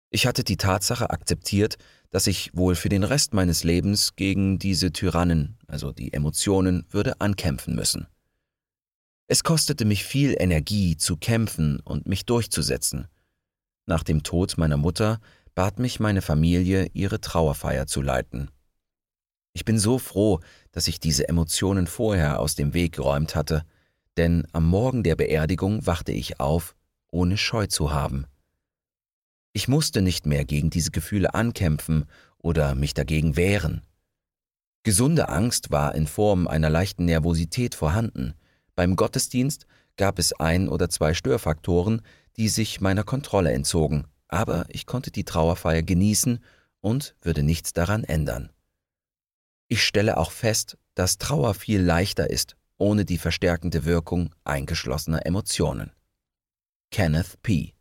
Ich hatte die Tatsache akzeptiert, dass ich wohl für den Rest meines Lebens gegen diese Tyrannen, also die Emotionen, würde ankämpfen müssen. Es kostete mich viel Energie zu kämpfen und mich durchzusetzen. Nach dem Tod meiner Mutter bat mich meine Familie, ihre Trauerfeier zu leiten. Ich bin so froh, dass ich diese Emotionen vorher aus dem Weg geräumt hatte, denn am Morgen der Beerdigung wachte ich auf, ohne Scheu zu haben. Ich musste nicht mehr gegen diese Gefühle ankämpfen oder mich dagegen wehren. Gesunde Angst war in Form einer leichten Nervosität vorhanden. Beim Gottesdienst gab es 1 oder 2 Störfaktoren, die sich meiner Kontrolle entzogen, aber ich konnte die Trauerfeier genießen und würde nichts daran ändern. Ich stelle auch fest, dass Trauer viel leichter ist, ohne die verstärkende Wirkung eingeschlossener Emotionen. Kenneth P.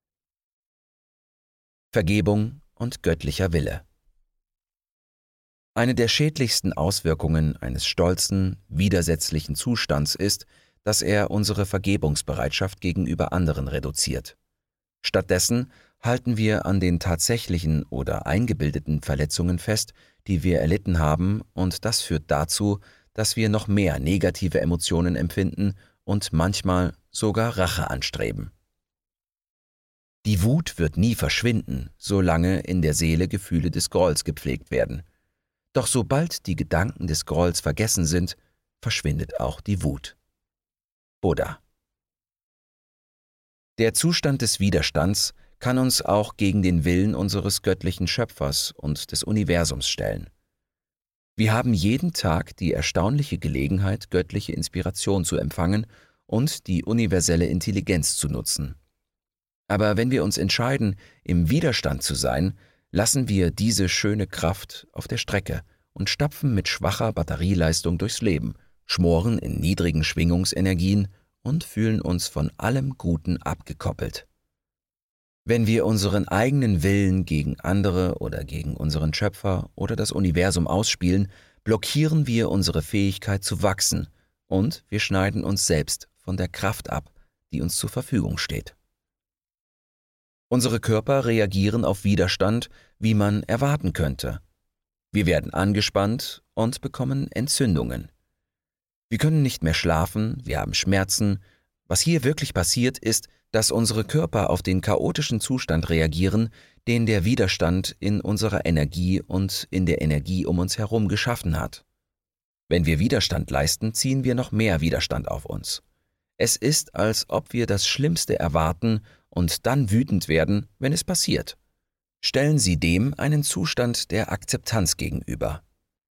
Vergebung und göttlicher Wille. Eine der schädlichsten Auswirkungen eines stolzen, widersetzlichen Zustands ist, dass er unsere Vergebungsbereitschaft gegenüber anderen reduziert. Stattdessen halten wir an den tatsächlichen oder eingebildeten Verletzungen fest, die wir erlitten haben, und das führt dazu, dass wir noch mehr negative Emotionen empfinden und manchmal sogar Rache anstreben. Die Wut wird nie verschwinden, solange in der Seele Gefühle des Grolls gepflegt werden. Doch sobald die Gedanken des Grolls vergessen sind, verschwindet auch die Wut. Buddha. Der Zustand des Widerstands kann uns auch gegen den Willen unseres göttlichen Schöpfers und des Universums stellen. Wir haben jeden Tag die erstaunliche Gelegenheit, göttliche Inspiration zu empfangen und die universelle Intelligenz zu nutzen. Aber wenn wir uns entscheiden, im Widerstand zu sein, lassen wir diese schöne Kraft auf der Strecke und stapfen mit schwacher Batterieleistung durchs Leben, schmoren in niedrigen Schwingungsenergien und fühlen uns von allem Guten abgekoppelt. Wenn wir unseren eigenen Willen gegen andere oder gegen unseren Schöpfer oder das Universum ausspielen, blockieren wir unsere Fähigkeit zu wachsen und wir schneiden uns selbst von der Kraft ab, die uns zur Verfügung steht. Unsere Körper reagieren auf Widerstand, wie man erwarten könnte. Wir werden angespannt und bekommen Entzündungen. Wir können nicht mehr schlafen, wir haben Schmerzen. Was hier wirklich passiert, ist, dass unsere Körper auf den chaotischen Zustand reagieren, den der Widerstand in unserer Energie und in der Energie um uns herum geschaffen hat. Wenn wir Widerstand leisten, ziehen wir noch mehr Widerstand auf uns. Es ist, als ob wir das Schlimmste erwarten und dann wütend werden, wenn es passiert. Stellen Sie dem einen Zustand der Akzeptanz gegenüber.